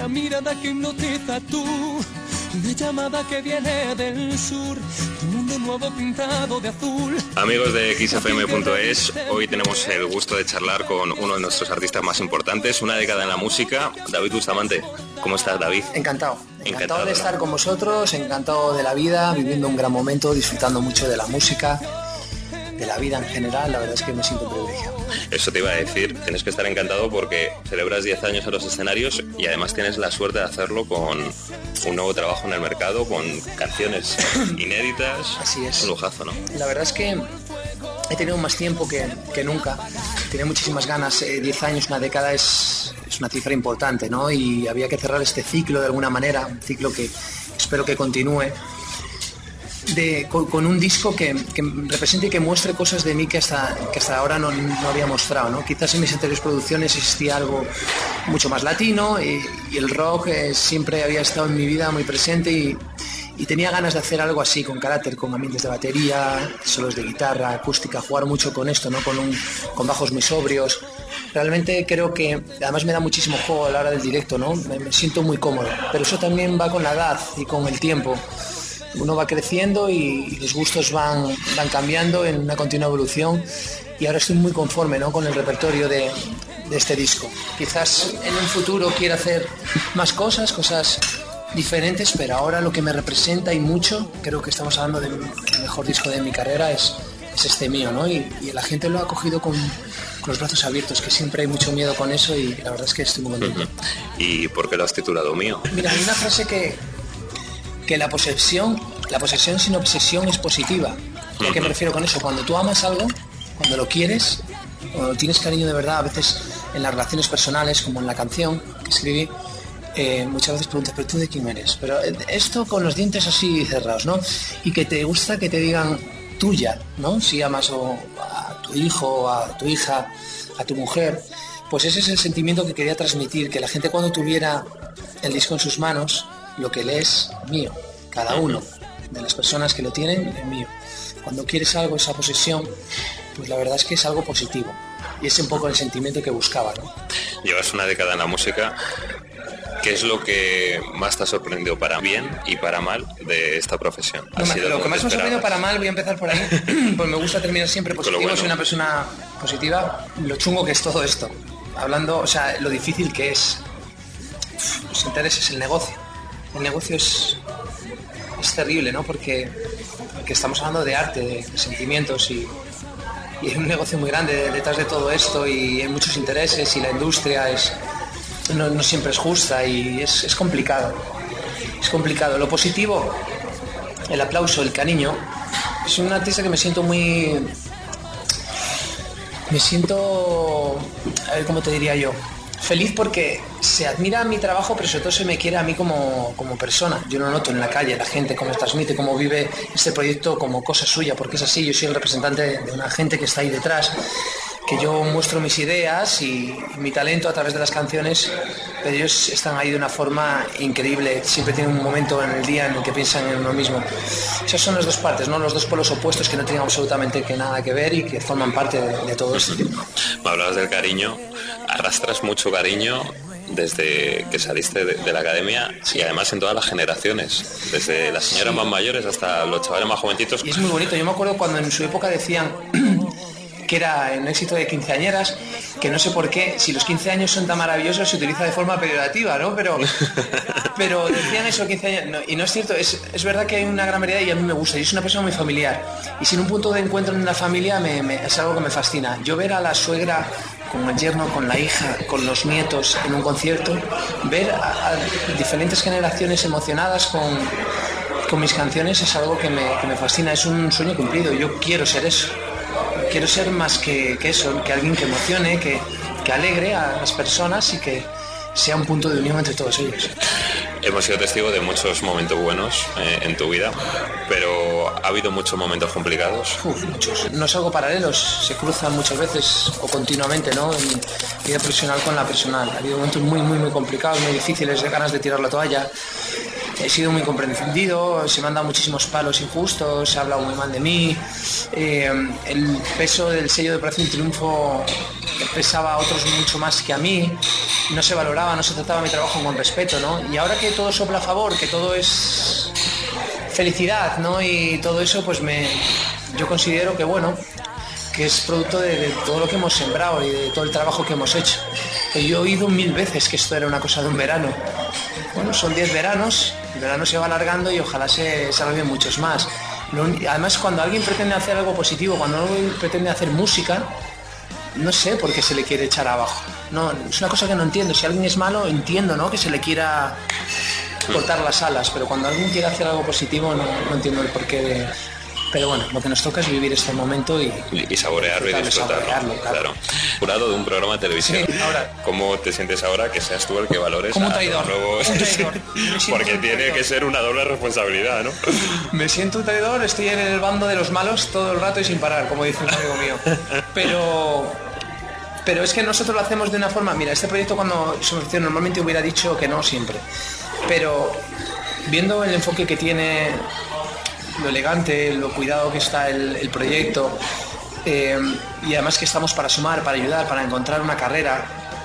la mirada que hipnotiza tú, una llamada que viene del sur, un mundo nuevo pintado de azul. Amigos de xfm.es, hoy tenemos el gusto de charlar con uno de nuestros artistas más importantes, una década en la música, David Bustamante. ¿Cómo estás, David? Encantado de estar con vosotros, encantado de la vida, viviendo un gran momento, disfrutando mucho de la música, de la vida en general. La verdad es que me siento privilegiado. Eso te iba a decir, tienes que estar encantado porque celebras 10 años en los escenarios y además tienes la suerte de hacerlo con un nuevo trabajo en el mercado, con canciones inéditas. Así es. Un lujazo, ¿no? La verdad es que he tenido más tiempo que nunca, tenía muchísimas ganas. 10 años, una década es una cifra importante, ¿no? Y había que cerrar este ciclo de alguna manera, un ciclo que espero que continúe, con un disco que represente y que muestre cosas de mí que hasta ahora no había mostrado, ¿no? Quizás en mis anteriores producciones existía algo mucho más latino y el rock siempre había estado en mi vida muy presente y tenía ganas de hacer algo así, con carácter, con ambientes de batería, solos de guitarra, acústica, jugar mucho con esto, ¿no? Con bajos muy sobrios. Realmente creo que además me da muchísimo juego a la hora del directo, ¿no? Me siento muy cómodo, pero eso también va con la edad y con el tiempo. Uno va creciendo y los gustos van cambiando en una continua evolución y ahora estoy muy conforme, ¿no? Con el repertorio de este disco. Quizás en un futuro quiera hacer más cosas diferentes, pero ahora lo que me representa y mucho, creo que estamos hablando del mejor disco de mi carrera, es este mío, ¿no? Y la gente lo ha cogido con los brazos abiertos, que siempre hay mucho miedo con eso y la verdad es que estoy muy contento. ¿Y por qué lo has titulado Mío? Mira, hay una frase que la posesión sin obsesión es positiva. ¿A qué me refiero con eso? Cuando tú amas algo, cuando lo quieres, cuando tienes cariño de verdad, a veces en las relaciones personales, como en la canción que escribí, muchas veces preguntas, ¿pero tú de quién eres? Pero esto con los dientes así cerrados, ¿no? Y que te gusta que te digan tuya, ¿no? Si amas a tu hijo, a tu hija, a tu mujer, pues ese es el sentimiento que quería transmitir, que la gente cuando tuviera el disco en sus manos, lo que lees, mío, cada uno de las personas que lo tienen es mío. Cuando quieres algo, esa posesión, pues la verdad es que es algo positivo y es un poco el sentimiento que buscaba, ¿no? Llevas una década en la música. ¿Qué es lo que más te ha sorprendido para bien y para mal de esta profesión? Lo que más me ha sorprendido para mal, voy a empezar por ahí, pues me gusta terminar siempre positivo, bueno. Soy una persona positiva. Lo chungo que es todo esto, hablando, o sea, lo difícil que es. Los intereses, el negocio. El negocio es terrible, ¿no? Porque estamos hablando de arte, de sentimientos y hay un negocio muy grande detrás de todo esto y hay muchos intereses y la industria no siempre es justa y es complicado. Es complicado. Lo positivo, el aplauso, el cariño. Es un artista que me siento, a ver cómo te diría yo, feliz porque se admira mi trabajo, pero sobre todo se me quiere a mí como persona. Yo lo noto en la calle, la gente, cómo transmite, cómo vive este proyecto como cosa suya, porque es así. Yo soy el representante de una gente que está ahí detrás, que yo muestro mis ideas y mi talento a través de las canciones, pero ellos están ahí de una forma increíble. Siempre tienen un momento en el día en el que piensan en uno mismo. Esas son las dos partes, ¿no? Los dos polos opuestos que no tienen absolutamente nada que ver y que forman parte de todo esto. Me hablabas del cariño, arrastras mucho cariño desde que saliste de la academia, sí. Y además en todas las generaciones, desde las señoras más mayores hasta los chavales más jovencitos. Y es muy bonito. Yo me acuerdo cuando en su época decían que era un éxito de quinceañeras, que no sé por qué, si los 15 años son tan maravillosos, se utiliza de forma peyorativa, ¿no? Pero decían eso, 15 años, no, y no es cierto, es verdad que hay una gran variedad y a mí me gusta. Yo soy una persona muy familiar y sin un punto de encuentro en la familia es algo que me fascina. Yo ver a la suegra con el yerno, con la hija, con los nietos en un concierto, ver a diferentes generaciones emocionadas con mis canciones es algo que me fascina, es un sueño cumplido. Yo quiero ser eso. Quiero ser más que eso, que alguien que emocione, que alegre a las personas y que sea un punto de unión entre todos ellos. Hemos sido testigos de muchos momentos buenos en tu vida, pero ¿ha habido muchos momentos complicados? Muchos. No es algo paralelo, se cruzan muchas veces o continuamente, ¿no? En vida profesional con la personal. Ha habido momentos muy, muy, muy complicados, muy difíciles, de ganas de tirar la toalla. He sido muy comprendido, se me han dado muchísimos palos injustos, se ha hablado muy mal de mí. El peso del sello de Operación Triunfo pesaba a otros mucho más que a mí, no se valoraba, no se trataba mi trabajo con respeto, ¿no? Y ahora que todo sopla a favor, que todo es felicidad, ¿no? Y todo eso, pues yo considero que, bueno, que es producto de todo lo que hemos sembrado y de todo el trabajo que hemos hecho. Yo he oído 1000 veces que esto era una cosa de un verano. Bueno, son 10 veranos, el verano se va alargando y ojalá se alarguen muchos más. Además, cuando alguien pretende hacer algo positivo, cuando alguien pretende hacer música, no sé por qué se le quiere echar abajo. No, es una cosa que no entiendo. Si alguien es malo, entiendo, ¿no?, que se le quiera cortar las alas, pero cuando alguien quiere hacer algo positivo no entiendo el porqué de... Pero bueno, lo que nos toca es vivir este momento y saborearlo y disfrutarlo. Claro. Jurado de un programa de televisión. Sí, ahora. ¿Cómo te sientes ahora que seas tú el que valores como a un traidor, los nuevos? un traidor. Porque tiene que ser una doble responsabilidad, ¿no? Me siento un traidor, estoy en el bando de los malos todo el rato y sin parar, como dice un amigo mío. Pero es que nosotros lo hacemos de una forma... Mira, este proyecto cuando se me ofreció normalmente hubiera dicho que no siempre. Pero viendo el enfoque que tiene, lo elegante, lo cuidado que está el proyecto, y además que estamos para sumar, para ayudar, para encontrar una carrera,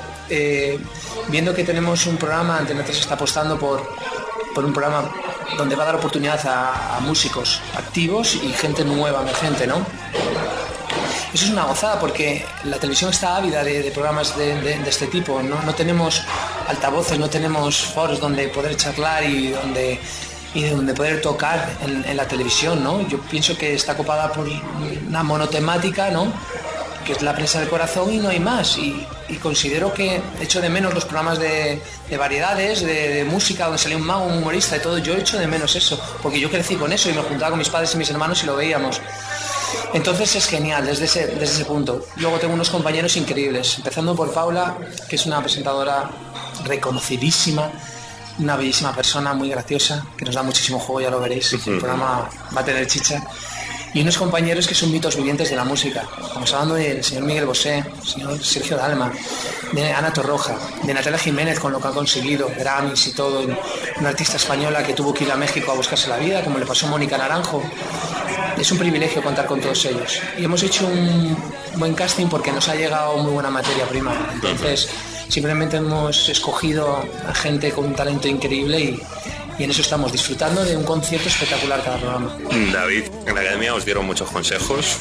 viendo que tenemos un programa, Antena 3 está apostando por un programa donde va a dar oportunidad a músicos activos y gente nueva, emergente, ¿no? Eso es una gozada porque la televisión está ávida de programas de este tipo. No tenemos altavoces, no tenemos foros donde poder charlar y donde poder tocar en la televisión, ¿no? Yo pienso que está copada por una monotemática, ¿no?, que es la prensa del corazón y no hay más. Y considero que echo de menos los programas de variedades, de música, donde salía un mago, un humorista y todo. Yo echo de menos eso, porque yo crecí con eso y me juntaba con mis padres y mis hermanos y lo veíamos. Entonces es genial desde ese punto. Luego tengo unos compañeros increíbles, empezando por Paula, que es una presentadora reconocidísima, una bellísima persona, muy graciosa, que nos da muchísimo juego, ya lo veréis. El programa va a tener chicha. Y unos compañeros que son mitos vivientes de la música. Estamos hablando del señor Miguel Bosé, del señor Sergio Dalma, de Ana Torroja, de Natalia Jiménez con lo que ha conseguido, Grammys y todo, una artista española que tuvo que ir a México a buscarse la vida, como le pasó a Mónica Naranjo. Es un privilegio contar con todos ellos. Y hemos hecho un buen casting porque nos ha llegado muy buena materia prima. Entonces, simplemente hemos escogido a gente con un talento increíble y en eso estamos, disfrutando de un concierto espectacular cada programa. David, en la academia os dieron muchos consejos.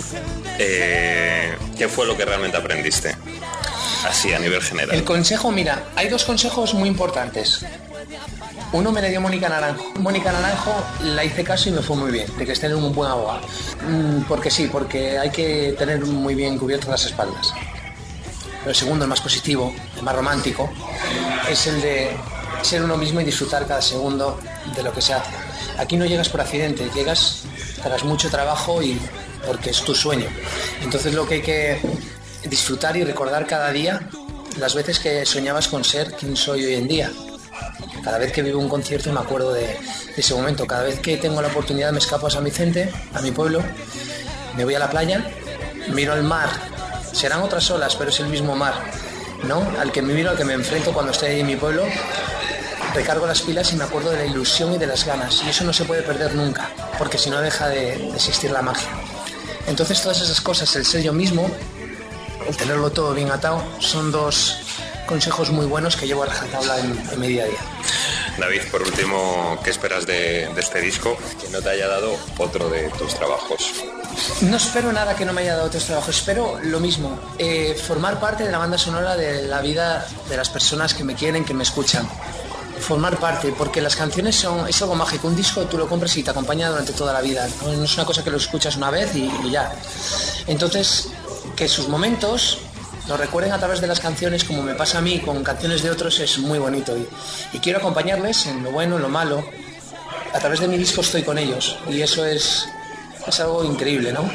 ¿Qué fue lo que realmente aprendiste? Así, a nivel general. El consejo, mira, hay 2 consejos muy importantes. Uno me le dio Mónica Naranjo. Mónica Naranjo la hice caso y me fue muy bien, de que esté en un buen abogado. Porque sí, porque hay que tener muy bien cubiertas las espaldas. Pero el segundo, el más positivo, el más romántico, es el de ser uno mismo y disfrutar cada segundo de lo que se hace. Aquí no llegas por accidente, llegas tras mucho trabajo y porque es tu sueño. Entonces lo que hay que disfrutar y recordar cada día las veces que soñabas con ser quien soy hoy en día. Cada vez que vivo un concierto me acuerdo de ese momento. Cada vez que tengo la oportunidad me escapo a San Vicente, a mi pueblo, me voy a la playa, miro al mar. Serán otras olas, pero es el mismo mar, ¿no?, al que me miro, al que me enfrento cuando estoy ahí en mi pueblo. Recargo las pilas y me acuerdo de la ilusión y de las ganas, y eso no se puede perder nunca, porque si no deja de existir la magia. Entonces todas esas cosas, el ser yo mismo, el tenerlo todo bien atado, son 2 consejos muy buenos que llevo a rajatabla en mi día a día. David, por último, ¿qué esperas de este disco que no te haya dado otro de tus trabajos? No espero nada que no me haya dado otros trabajos, espero lo mismo, formar parte de la banda sonora de la vida de las personas que me quieren, que me escuchan. Formar parte, porque las canciones es algo mágico. Un disco tú lo compras y te acompaña durante toda la vida, no es una cosa que lo escuchas una vez y ya. Entonces, que sus momentos lo recuerden a través de las canciones, como me pasa a mí con canciones de otros, es muy bonito y quiero acompañarles en lo bueno, en lo malo. A través de mi disco estoy con ellos y eso es algo increíble, ¿no?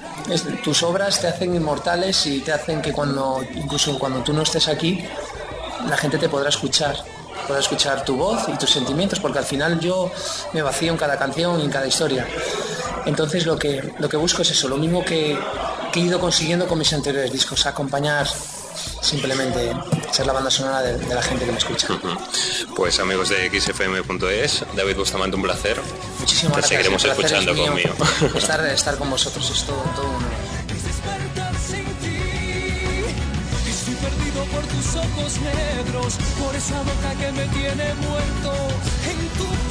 Tus obras te hacen inmortales y te hacen que incluso cuando tú no estés aquí, la gente te podrá escuchar tu voz y tus sentimientos, porque al final yo me vacío en cada canción y en cada historia. Entonces lo que busco es eso, lo mismo que he ido consiguiendo con mis anteriores discos, acompañar, simplemente ser la banda sonora de la gente que me escucha. Pues amigos de xfm.es, David Bustamante, un placer. Muchísimas gracias. Te seguiremos escuchando conmigo. Estar con vosotros es todo un honor. negros, por esa boca que me tiene muerto en tu